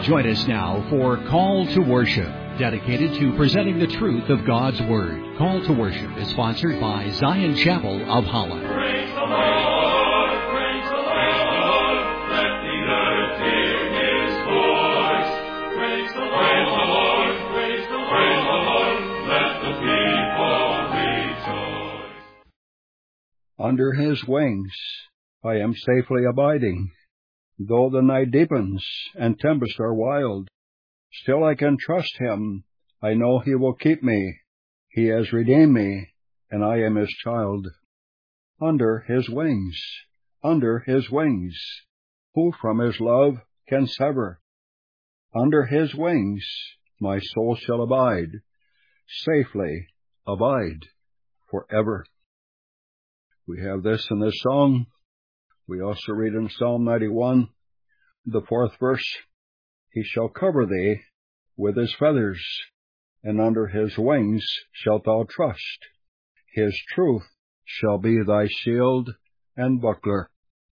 Join us now for Call to Worship, dedicated to presenting the truth of God's Word. Call to Worship is sponsored by Zion Chapel of Holland. Praise the Lord, praise the Lord, let the earth hear His voice. Praise the Lord, praise the Lord, let the people rejoice. Under His wings I am safely abiding. Though the night deepens and tempests are wild, still I can trust Him. I know He will keep me. He has redeemed me, and I am His child. Under His wings, under His wings, who from His love can sever? Under His wings my soul shall abide, safely abide forever. We have this in this song. We also read in Psalm 91, the 4th verse, He shall cover thee with His feathers, and under His wings shalt thou trust. His truth shall be thy shield and buckler.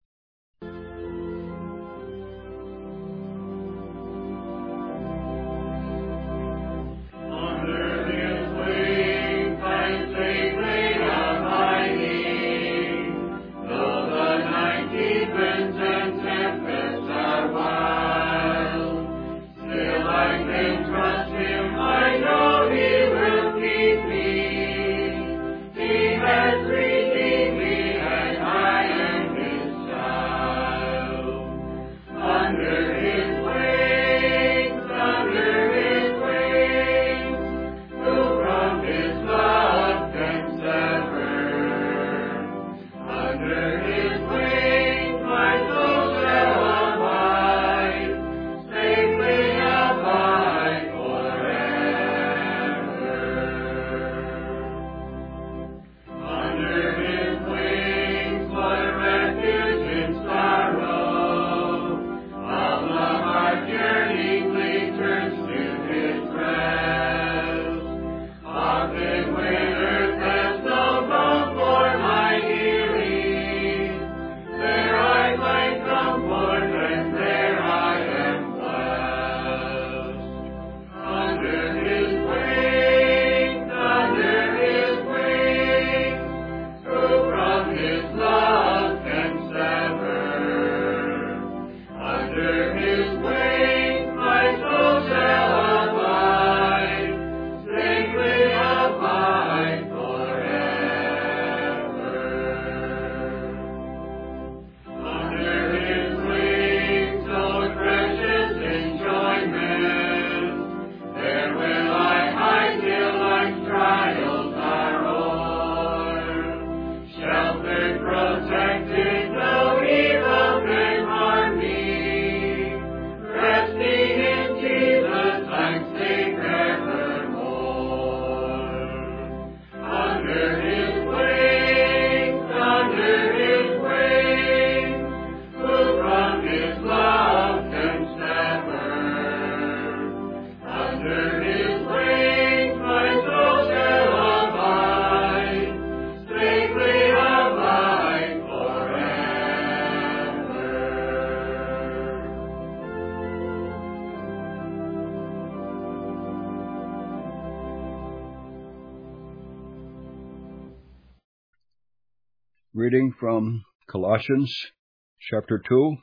Reading from Colossians chapter 2,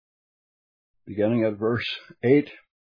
beginning at verse 8.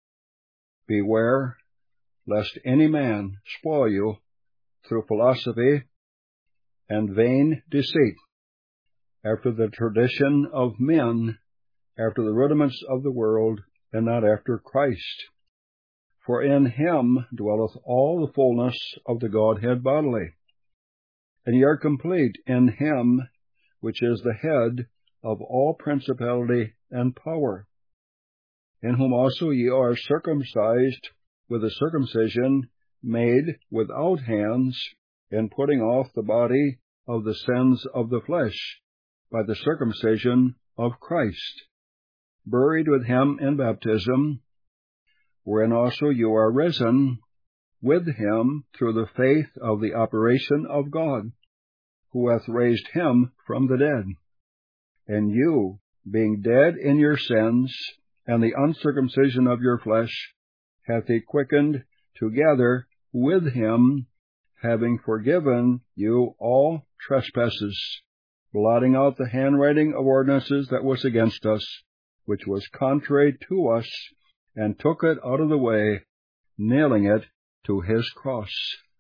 Beware lest any man spoil you through philosophy and vain deceit, after the tradition of men, after the rudiments of the world, and not after Christ. For in Him dwelleth all the fullness of the Godhead bodily. And ye are complete in Him, which is the head of all principality and power, in whom also ye are circumcised with a circumcision made without hands, in putting off the body of the sins of the flesh by the circumcision of Christ, buried with Him in baptism, wherein also you are risen with Him through the faith of the operation of God, who hath raised Him from the dead. And you, being dead in your sins and the uncircumcision of your flesh hath he quickened together with him, having forgiven you all trespasses, blotting out the handwriting of ordinances that was against us, which was contrary to us, and took it out of the way, nailing it to his cross.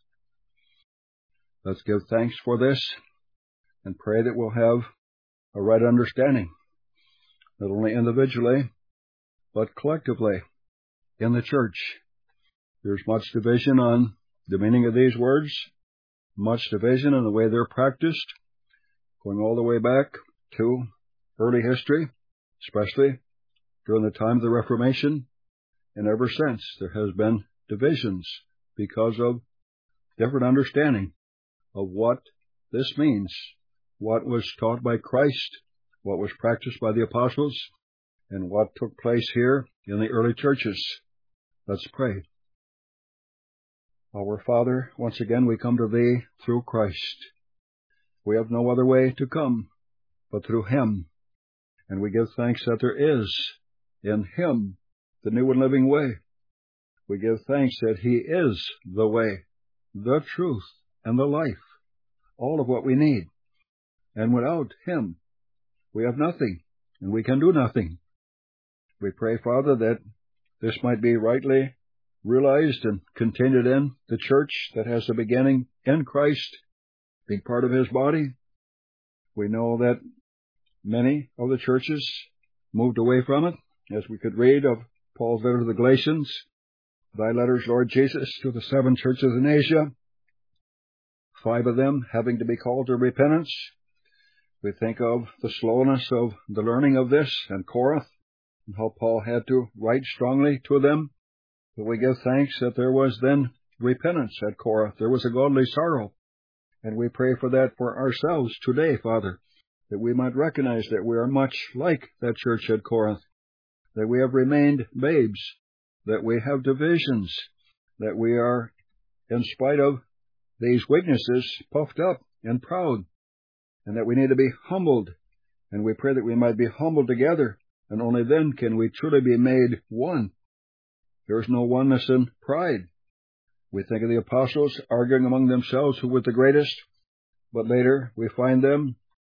Let's give thanks for this and pray that we'll have a right understanding, not only individually, but collectively in the church. There's much division on the meaning of these words, much division in the way they're practiced, going all the way back to early history, especially during the time of the Reformation, and ever since there has been divisions because of different understanding of what this means, what was taught by Christ, what was practiced by the apostles, and what took place here in the early churches. Let's pray. Our Father, once again we come to Thee through Christ. We have no other way to come but through Him, and we give thanks that there is in Him the new and living way. We give thanks that He is the way, the truth, and the life, all of what we need. And without Him, we have nothing, and we can do nothing. We pray, Father, that this might be rightly realized and continued in the church that has a beginning in Christ, being part of His body. We know that many of the churches moved away from it, as we could read of Paul's letter to the Galatians, Thy letters, Lord Jesus, to the 7 churches in Asia, 5 of them having to be called to repentance. We think of the slowness of the learning of this and Corinth, and how Paul had to write strongly to them. But we give thanks that there was then repentance at Corinth. There was a godly sorrow. And we pray for that for ourselves today, Father, that we might recognize that we are much like that church at Corinth, that we have remained babes, that we have divisions, that we are, in spite of these weaknesses, puffed up and proud, and that we need to be humbled. And we pray that we might be humbled together, and only then can we truly be made one. There is no oneness in pride. We think of the apostles arguing among themselves who was the greatest, but later we find them,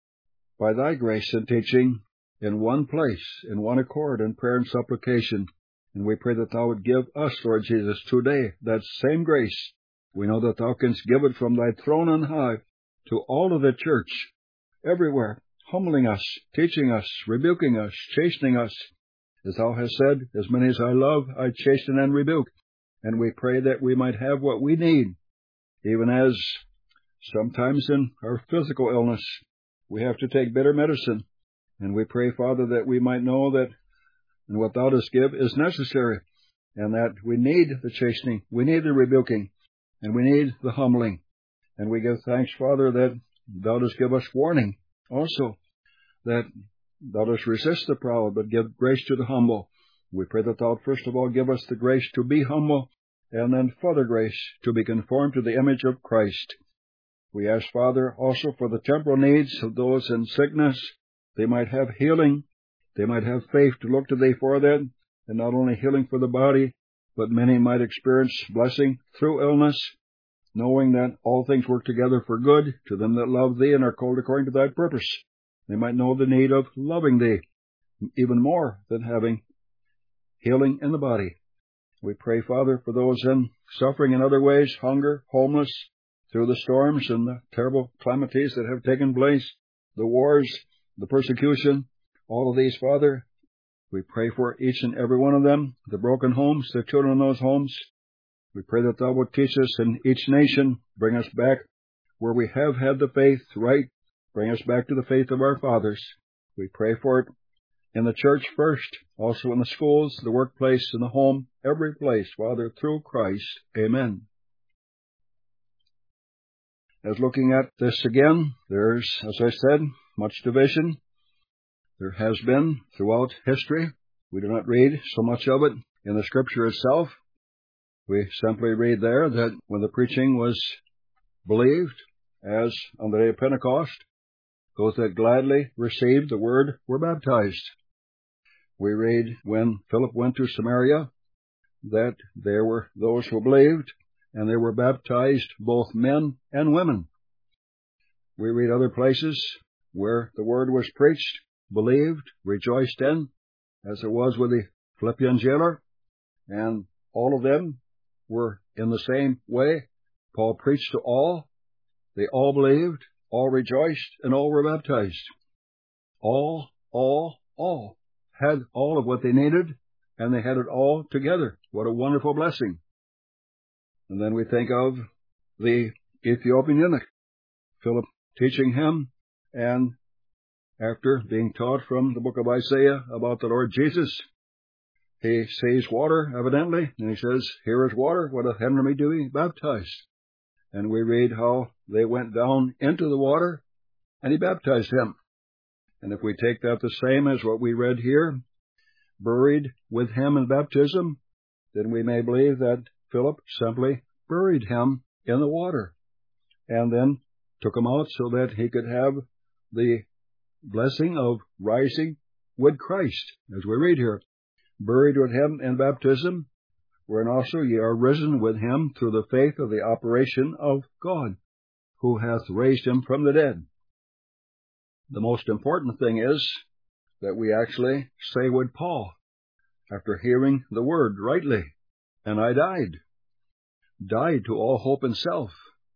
by Thy grace and teaching, in one place, in one accord, in prayer and supplication. And we pray that Thou would give us, Lord Jesus, today that same grace. We know that Thou canst give it from Thy throne on high to all of the church, everywhere, humbling us, teaching us, rebuking us, chastening us. As Thou hast said, as many as I love, I chasten and rebuke. And we pray that we might have what we need, even as sometimes in our physical illness we have to take bitter medicine. And we pray, Father, that we might know that and what Thou dost give is necessary, and that we need the chastening, we need the rebuking, and we need the humbling. And we give thanks, Father, that Thou dost give us warning also, that Thou dost resist the proud, but give grace to the humble. We pray that Thou first of all give us the grace to be humble, and then further grace to be conformed to the image of Christ. We ask, Father, also for the temporal needs of those in sickness. They might have healing. They might have faith to look to Thee for that, and not only healing for the body, but many might experience blessing through illness, knowing that all things work together for good to them that love Thee and are called according to Thy purpose. They might know the need of loving Thee even more than having healing in the body. We pray, Father, for those in suffering in other ways, hunger, homeless, through the storms and the terrible calamities that have taken place, the wars, the persecution, all of these, Father. We pray for each and every one of them, the broken homes, the children in those homes. We pray that Thou would teach us in each nation, bring us back where we have had the faith right, bring us back to the faith of our fathers. We pray for it in the church first, also in the schools, the workplace, in the home, every place, Father, through Christ. Amen. As looking at this again, there's, as I said, much division. There has been throughout history. We do not read so much of it in the Scripture itself. We simply read there that when the preaching was believed, as on the day of Pentecost, those that gladly received the word were baptized. We read when Philip went to Samaria that there were those who believed, and they were baptized, both men and women. We read other places where the word was preached, believed, rejoiced in, as it was with the Philippian jailer, and all of them were in the same way. Paul preached to all. They all believed, all rejoiced, and all were baptized. All had all of what they needed, and they had it all together. What a wonderful blessing. And then we think of the Ethiopian eunuch, Philip teaching him, and after being taught from the book of Isaiah about the Lord Jesus, he sees water, evidently, and he says, "Here is water. What doth hinder me to be baptized?" And we read how they went down into the water, and he baptized him. And if we take that the same as what we read here, buried with him in baptism, then we may believe that Philip simply buried him in the water, and then took him out so that he could have the blessing of rising with Christ, as we read here. Buried with him in baptism, wherein also ye are risen with him through the faith of the operation of God, who hath raised him from the dead. The most important thing is that we actually say with Paul, after hearing the word rightly, "And I died to all hope in self,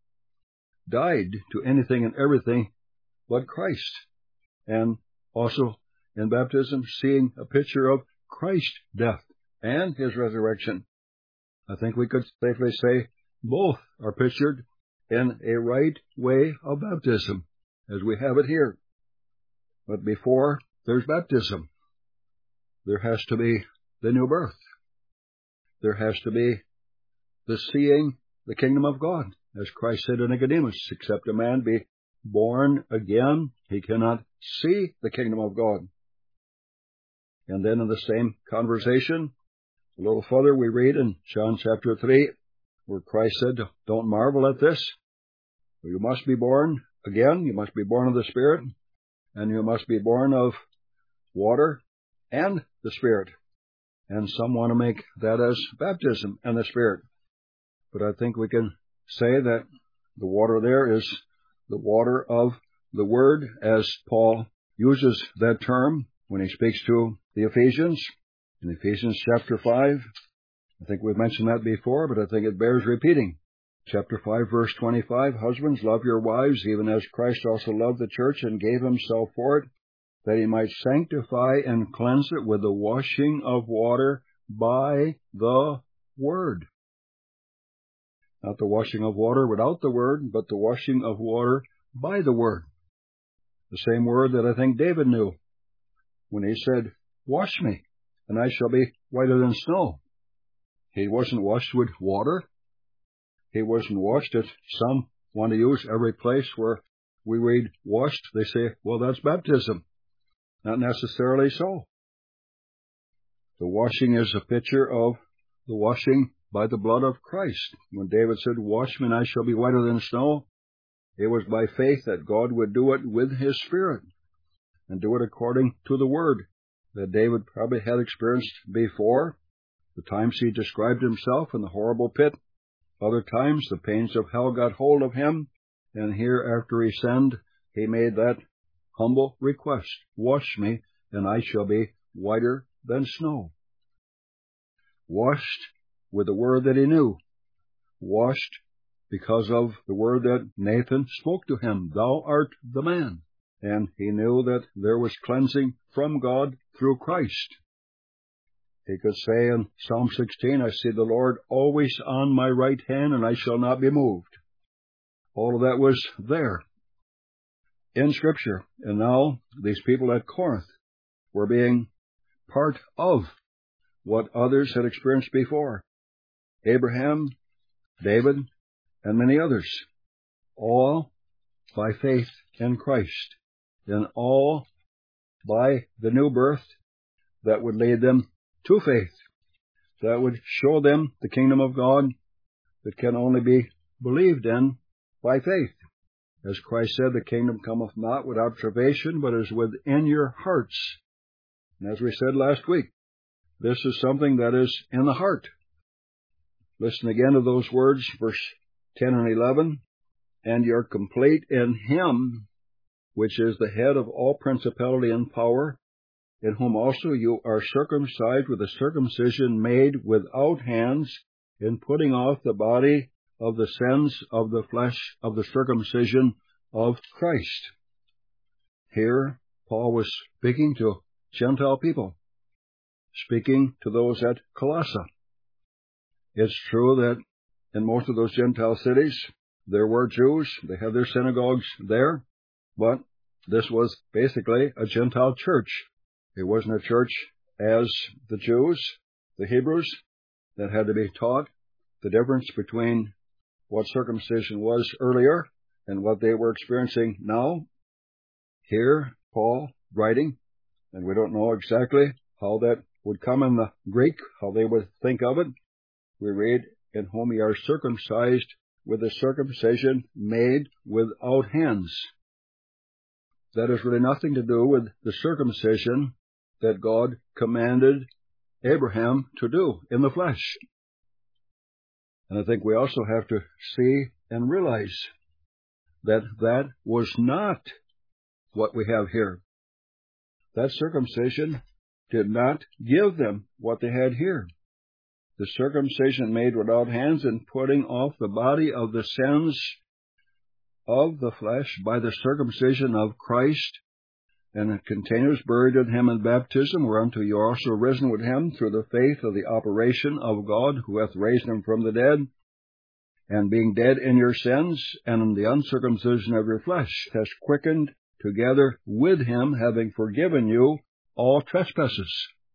died to anything and everything but Christ," and also in baptism seeing a picture of Christ's death and his resurrection. I think we could safely say both are pictured in a right way of baptism, as we have it here. But before there's baptism, there has to be the new birth. There has to be the seeing the kingdom of God. As Christ said to Nicodemus, "Except a man be born again, he cannot see the kingdom of God." And then in the same conversation, a little further, we read in John chapter 3, where Christ said, "Don't marvel at this. You must be born again. You must be born of the Spirit, and you must be born of water and the Spirit." And some want to make that as baptism and the Spirit. But I think we can say that the water there is the water of the Word, as Paul uses that term when he speaks to the Ephesians. In Ephesians chapter 5, I think we've mentioned that before, but I think it bears repeating. Chapter 5, verse 25, "Husbands, love your wives, even as Christ also loved the church and gave himself for it, that he might sanctify and cleanse it with the washing of water by the word." Not the washing of water without the word, but the washing of water by the word. The same word that I think David knew when he said, "Wash me, and I shall be whiter than snow." He wasn't washed with water. He wasn't washed as some want to use every place where we read washed. They say, well, that's baptism. Not necessarily so. The washing is a picture of the washing by the blood of Christ. When David said, "Wash me and I shall be whiter than snow," it was by faith that God would do it with his Spirit and do it according to the word that David probably had experienced before. The times he described himself in the horrible pit. Other times the pains of hell got hold of him, and here after he sinned, he made that humble request, "Wash me and I shall be whiter than snow." Washed with the word that he knew. Washed because of the word that Nathan spoke to him, "Thou art the man." And he knew that there was cleansing from God through Christ. He could say in Psalm 16, "I see the Lord always on my right hand, and I shall not be moved." All of that was there in Scripture. And now these people at Corinth were being part of what others had experienced before. Abraham, David, and many others, all by faith in Christ, and all by the new birth that would lead them to faith, that would show them the kingdom of God that can only be believed in by faith. As Christ said, "The kingdom cometh not with observation, but is within your hearts." And as we said last week, this is something that is in the heart. Listen again to those words, verse 10 and 11. And you're complete in him, which is the head of all principality and power, in whom also you are circumcised with a circumcision made without hands, in putting off the body of the sins of the flesh of the circumcision of Christ. Here, Paul was speaking to Gentile people, speaking to those at Colossae. It's true that in most of those Gentile cities, there were Jews. They had their synagogues there, but this was basically a Gentile church. It wasn't a church as the Jews, the Hebrews, that had to be taught the difference between what circumcision was earlier and what they were experiencing now. Here, Paul writing, and we don't know exactly how that would come in the Greek, how they would think of it. We read, in whom ye are circumcised with a circumcision made without hands. That has really nothing to do with the circumcision that God commanded Abraham to do in the flesh. And I think we also have to see and realize that that was not what we have here. That circumcision did not give them what they had here. The circumcision made without hands, and putting off the body of the sins of the flesh by the circumcision of Christ, and it continues, buried in him in baptism, whereunto you are also risen with him through the faith of the operation of God, who hath raised him from the dead, and being dead in your sins, and in the uncircumcision of your flesh, has quickened together with him, having forgiven you all trespasses.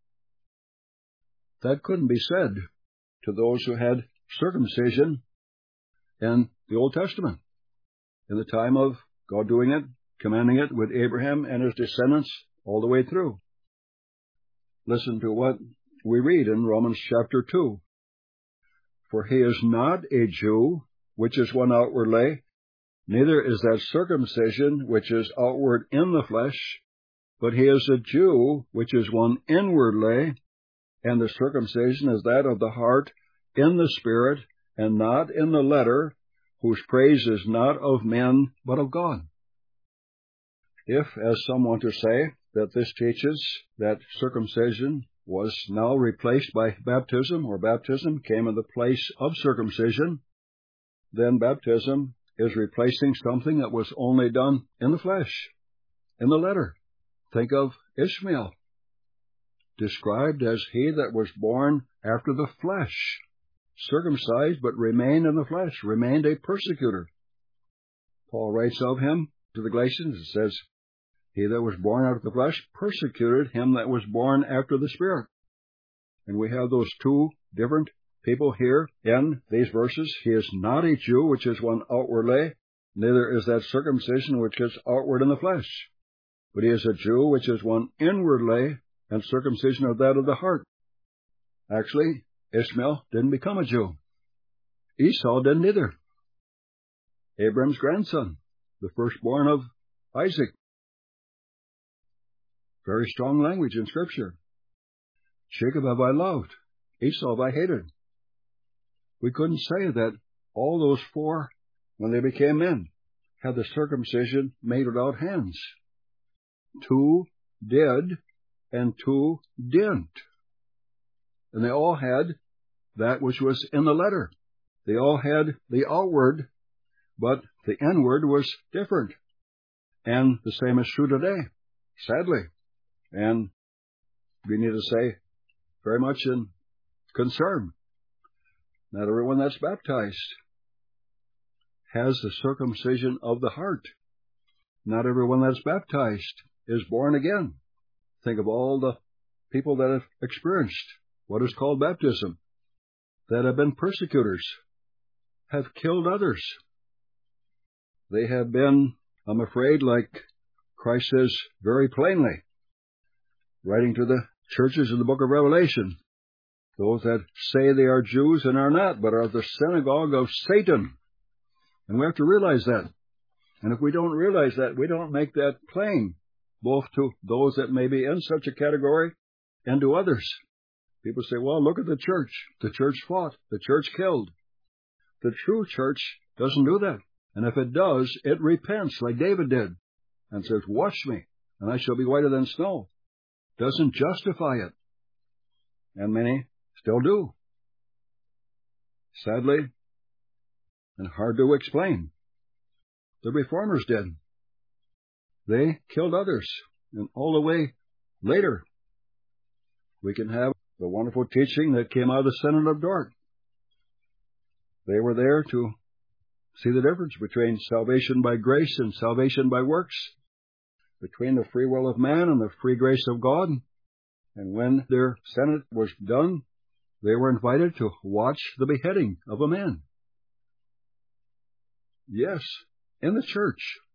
That couldn't be said to those who had circumcision in the Old Testament, in the time of God doing it, commanding it with Abraham and his descendants all the way through. Listen to what we read in Romans chapter 2. For he is not a Jew, which is one outwardly, neither is that circumcision which is outward in the flesh, but he is a Jew, which is one inwardly, and the circumcision is that of the heart in the spirit, and not in the letter, whose praise is not of men, but of God. If, as some want to say, that this teaches that circumcision was now replaced by baptism, or baptism came in the place of circumcision, then baptism is replacing something that was only done in the flesh, in the letter. Think of Ishmael, described as he that was born after the flesh, circumcised but remained in the flesh, remained a persecutor. Paul writes of him to the Galatians, it says, he that was born after the flesh persecuted him that was born after the Spirit. And we have those two different people here in these verses. He is not a Jew, which is one outwardly, neither is that circumcision which is outward in the flesh. But he is a Jew, which is one inwardly, and circumcision of that of the heart. Actually, Ishmael didn't become a Jew. Esau didn't either. Abraham's grandson, the firstborn of Isaac. Very strong language in Scripture. Jacob have I loved, Esau have I hated. We couldn't say that all those four, when they became men, had the circumcision made without hands. Two did, and two didn't. And they all had that which was in the letter. They all had the outward, but the inward was different. And the same is true today, sadly. And we need to say very much in concern. Not everyone that's baptized has the circumcision of the heart. Not everyone that's baptized is born again. Think of all the people that have experienced what is called baptism, that have been persecutors, have killed others. They have been, I'm afraid, like Christ says very plainly, writing to the churches in the book of Revelation, those that say they are Jews and are not, but are the synagogue of Satan. And we have to realize that. And if we don't realize that, we don't make that plain both to those that may be in such a category and to others. People say, well, look at the church. The church fought. The church killed. The true church doesn't do that. And if it does, it repents like David did and says, wash me, and I shall be whiter than snow. Doesn't justify it. And many still do. Sadly, and hard to explain. The Reformers did. They killed others, and all the way later, we can have the wonderful teaching that came out of the Synod of Dort. They were there to see the difference between salvation by grace and salvation by works, between the free will of man and the free grace of God. And when their Synod was done, they were invited to watch the beheading of a man. Yes, in the church.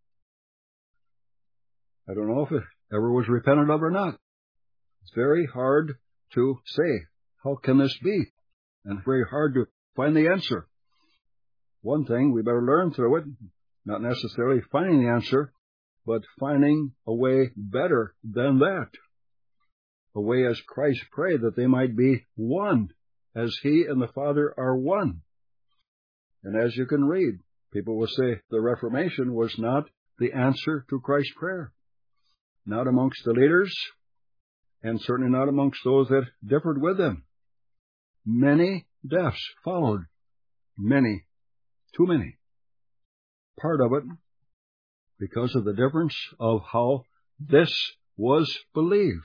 I don't know if it ever was repented of or not. It's very hard to say, how can this be? And very hard to find the answer. One thing we better learn through it, not necessarily finding the answer, but finding a way better than that. A way as Christ prayed that they might be one, as He and the Father are one. And as you can read, people will say the Reformation was not the answer to Christ's prayer. Not amongst the leaders, and certainly not amongst those that differed with them. Many deaths followed. Many. Too many. Part of it because of the difference of how this was believed.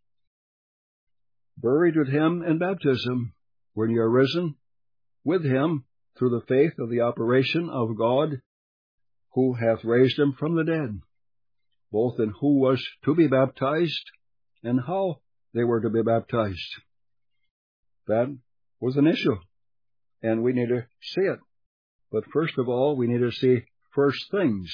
Buried with Him in baptism, when you are risen with Him through the faith of the operation of God, who hath raised Him from the dead, both in who was to be baptized and how they were to be baptized. That was an issue, and we need to see it. But first of all, we need to see first things.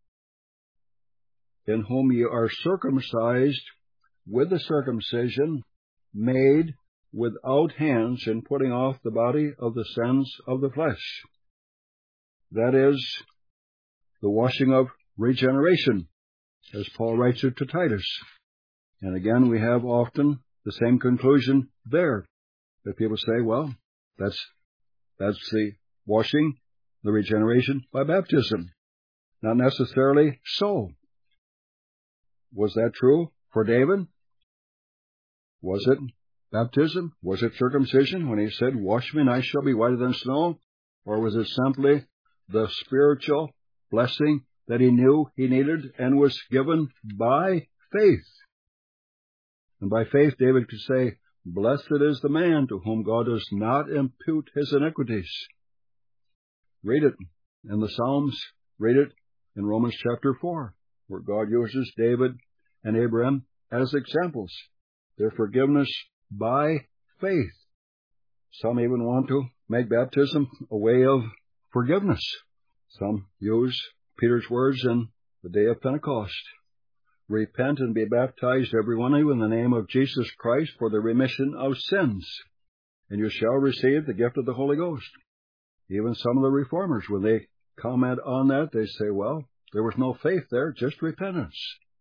In whom ye are circumcised with the circumcision made without hands, in putting off the body of the sins of the flesh. That is the washing of regeneration, as Paul writes it to Titus. And again, we have often the same conclusion there, that people say, well, that's the washing, the regeneration by baptism. Not necessarily so. Was that true for David? Was it baptism? Was it circumcision when he said, wash me and I shall be whiter than snow? Or was it simply the spiritual blessing that he knew he needed and was given by faith? And by faith, David could say, blessed is the man to whom God does not impute his iniquities. Read it in the Psalms. Read it in Romans chapter 4, where God uses David and Abraham as examples. Their forgiveness by faith. Some even want to make baptism a way of forgiveness. Some use Peter's words in the day of Pentecost. Repent and be baptized, every one of you, in the name of Jesus Christ for the remission of sins, and you shall receive the gift of the Holy Ghost. Even some of the Reformers, when they comment on that, they say, well, there was no faith there, just repentance.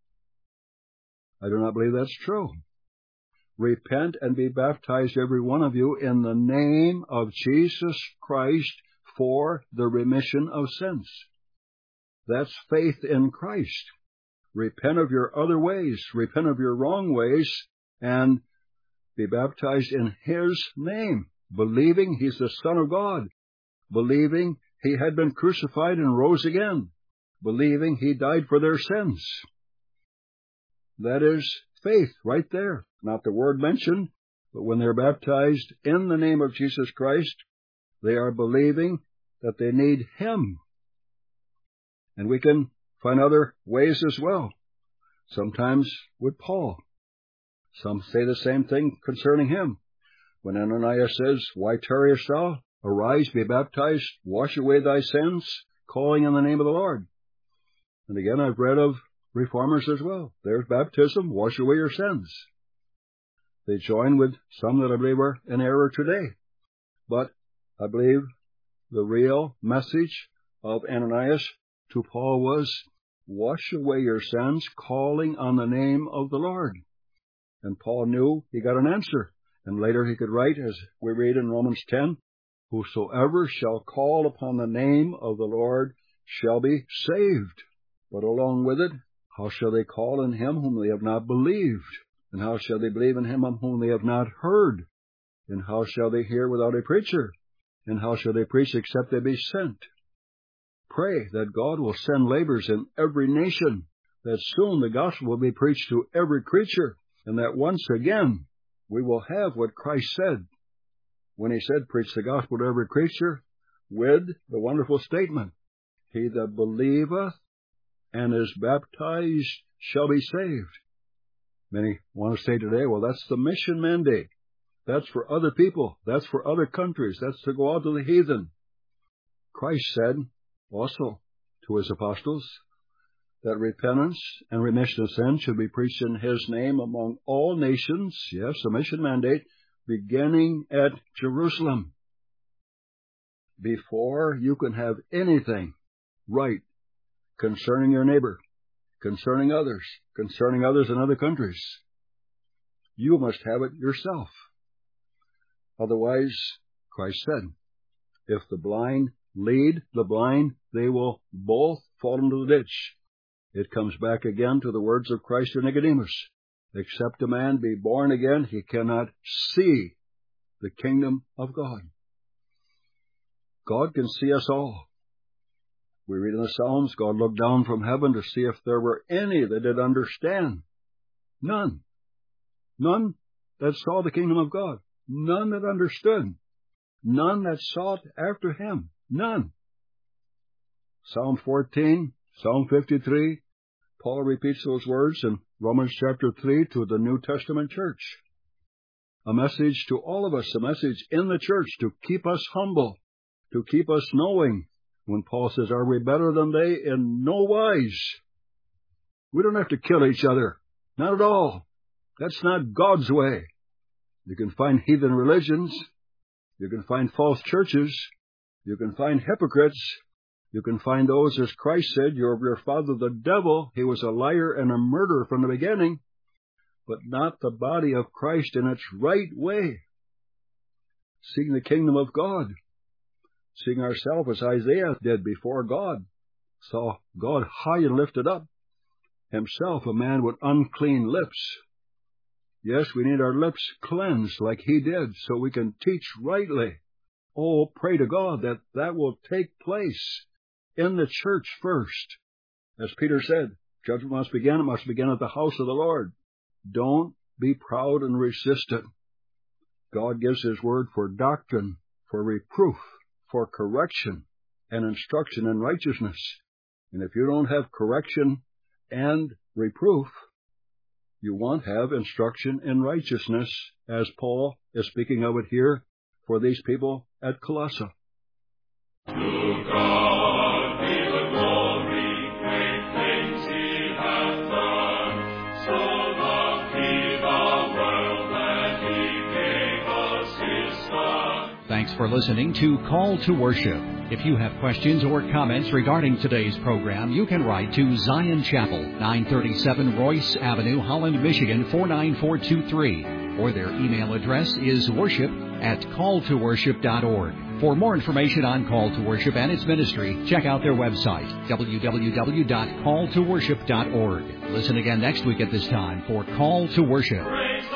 I do not believe that's true. Repent and be baptized, every one of you, in the name of Jesus Christ for the remission of sins. That's faith in Christ. Repent of your other ways, repent of your wrong ways, and be baptized in His name, believing He's the Son of God, believing He had been crucified and rose again, believing He died for their sins. That is faith right there. Not the word mentioned, but when they're baptized in the name of Jesus Christ, they are believing that they need Him. And we can find other ways as well. Sometimes with Paul. Some say the same thing concerning him. When Ananias says, why tarriest thou? Arise, be baptized, wash away thy sins, calling in the name of the Lord. And again, I've read of Reformers as well. There's baptism, wash away your sins. They join with some that I believe are in error today. But I believe the real message of Ananias to Paul was, wash away your sins, calling on the name of the Lord. And Paul knew he got an answer. And later he could write, as we read in Romans 10, whosoever shall call upon the name of the Lord shall be saved. But along with it, how shall they call on him whom they have not believed? And how shall they believe in him on whom they have not heard? And how shall they hear without a preacher? And how shall they preach except they be sent? Pray that God will send laborers in every nation, that soon the gospel will be preached to every creature, and that once again we will have what Christ said when he said, preach the gospel to every creature, with the wonderful statement, he that believeth and is baptized shall be saved. Many want to say today, well, that's the mission mandate. That's for other people. That's for other countries. That's to go out to the heathen. Christ said also to his apostles that repentance and remission of sin should be preached in his name among all nations. Yes, a mission mandate beginning at Jerusalem. Before you can have anything right concerning your neighbor, concerning others in other countries, you must have it yourself. Otherwise, Christ said, if the blind lead the blind, they will both fall into the ditch. It comes back again to the words of Christ to Nicodemus. Except a man be born again, he cannot see the kingdom of God. God can see us all. We read in the Psalms, God looked down from heaven to see if there were any that did understand. None. None that saw the kingdom of God. None that understood. None that sought after him. None. Psalm 14, Psalm 53, Paul repeats those words in Romans chapter 3 to the New Testament church. A message to all of us, a message in the church to keep us humble, to keep us knowing. When Paul says, are we better than they? In no wise. We don't have to kill each other. Not at all. That's not God's way. You can find heathen religions. You can find false churches. You can find hypocrites. You can find those, as Christ said, you're of your father the devil. He was a liar and a murderer from the beginning, but not the body of Christ in its right way. Seeking the kingdom of God. Seeing ourselves as Isaiah did before God. Saw God high and lifted up. Himself a man with unclean lips. Yes, we need our lips cleansed like he did so we can teach rightly. Oh, pray to God that that will take place in the church first. As Peter said, judgment must begin. It must begin at the house of the Lord. Don't be proud and resistant. God gives his word for doctrine, for reproof, for correction, and instruction in righteousness. And if you don't have correction and reproof, you won't have instruction in righteousness, as Paul is speaking of it here for these people at Colossae. To God be the glory, great things he hath done. So loved he the world that he gave us his Son. Thanks for listening to Call to Worship. If you have questions or comments regarding today's program, you can write to Zion Chapel, 937 Royce Avenue, Holland, Michigan, 49423. Or their email address is worship@calltoworship.org. For more information on Call to Worship and its ministry, check out their website, www.calltoworship.org. Listen again next week at this time for Call to Worship. Praise